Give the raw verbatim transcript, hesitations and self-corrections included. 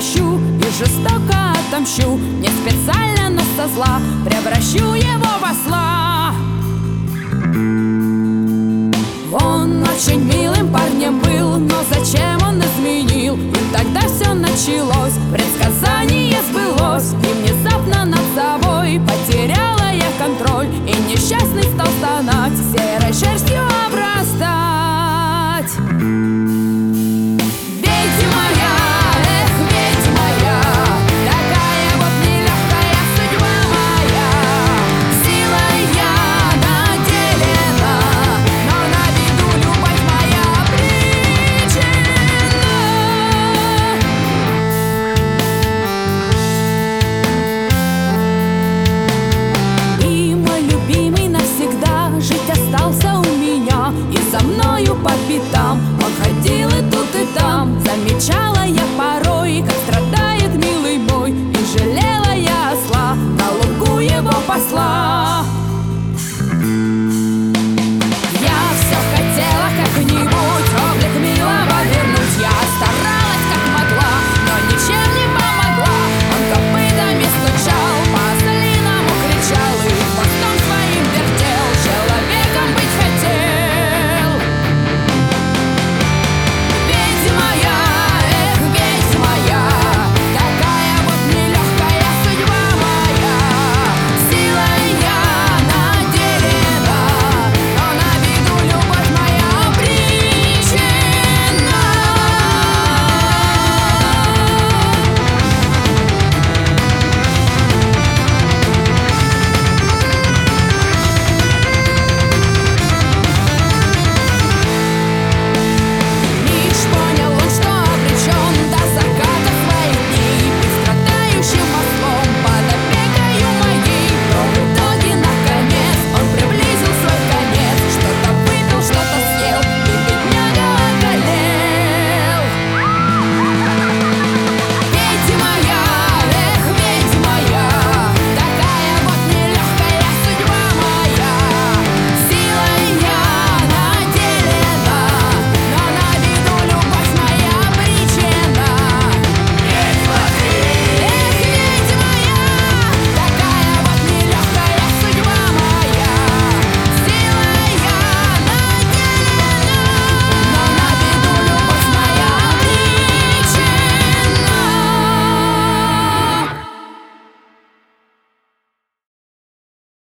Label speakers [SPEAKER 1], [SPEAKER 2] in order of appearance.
[SPEAKER 1] прощу и жестоко отомщу. Не специально, но со зла превращу его в осла. Он очень милым парнем был, но зачем он изменил? И тогда все началось, предсказание сбылось. И внезапно над собой потеряла я контроль, и несчастный стал стонать, серой шерстью обрастать. Ведьма я, эх, ведьма я, такая вот нелегкая судьба моя. Силой я наделена, но на виду любовь моя причина. И мой любимый навсегда жить остался у меня, и за мною по пятам он ходил.